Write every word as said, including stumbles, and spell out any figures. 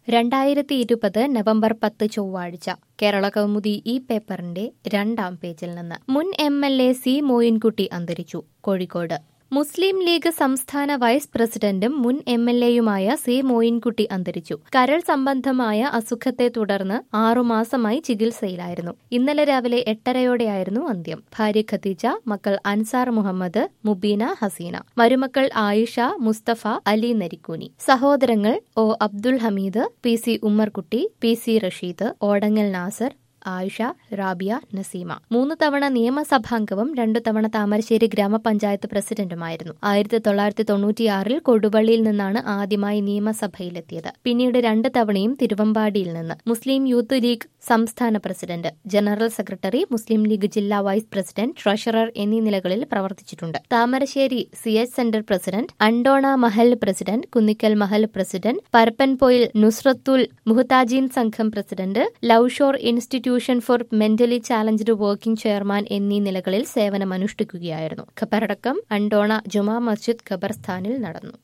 രണ്ടായിരത്തി ഇരുപത് നവംബർ പത്ത് ചൊവ്വാഴ്ച കേരള കൗമുദി ഈ പേപ്പറിന്റെ രണ്ടാം പേജിൽ നിന്ന് മുൻ M L A C Moinkutty അന്തരിച്ചു. കോഴിക്കോട് മുസ്ലിം ലീഗ് സംസ്ഥാന വൈസ് പ്രസിഡന്റും മുൻ എം എൽ എയുമായ സി മോയിൻകുട്ടി അന്തരിച്ചു. കരൾ സംബന്ധമായ അസുഖത്തെ തുടർന്ന് ആറുമാസമായി ചികിത്സയിലായിരുന്നു. ഇന്നലെ രാവിലെ എട്ടരയോടെയായിരുന്നു അന്ത്യം. ഭാര്യ ഖദീജ, മക്കൾ അൻസാർ മുഹമ്മദ്, മുബീന, ഹസീന, മരുമക്കൾ ആയിഷ, മുസ്തഫ, അലി നരിക്കൂനി, സഹോദരങ്ങൾ O Abdul Hameed, P C Ummerkutty, P C Rasheed, Odangal Nasar, Ayisha, Rabiya, Naseema. മൂന്ന് തവണ നിയമസഭാംഗവും രണ്ടു തവണ താമരശ്ശേരി ഗ്രാമപഞ്ചായത്ത് പ്രസിഡന്റുമായിരുന്നു. ആയിരത്തി തൊള്ളായിരത്തി തൊണ്ണൂറ്റിയാറിൽ കൊടുവള്ളിയിൽ നിന്നാണ് ആദ്യമായി നിയമസഭയിലെത്തിയത്. പിന്നീട് രണ്ട് തവണയും തിരുവമ്പാടിയിൽ നിന്ന്. മുസ്ലിം യൂത്ത് ലീഗ് സംസ്ഥാന president, general secretary, Muslim League ജില്ലാ വൈസ് പ്രസിഡന്റ്, ട്രഷറർ എന്നീ നിലകളിൽ പ്രവർത്തിച്ചിട്ടുണ്ട്. Thamarassery C H centre president, Andona Mahal president, Kunnikkal Mahal president, Parappanpoyil Nusrathul Muhtajeen സംഘം president, Loveshore institution for mentally challenged working chairman എന്നീ നിലകളിൽ സേവനമനുഷ്ഠിക്കുകയായിരുന്നു. ഖബറടക്കം അണ്ടോണ ജുമാ മസ്ജിദ് ഖബർസ്ഥാനിൽ നടന്നു.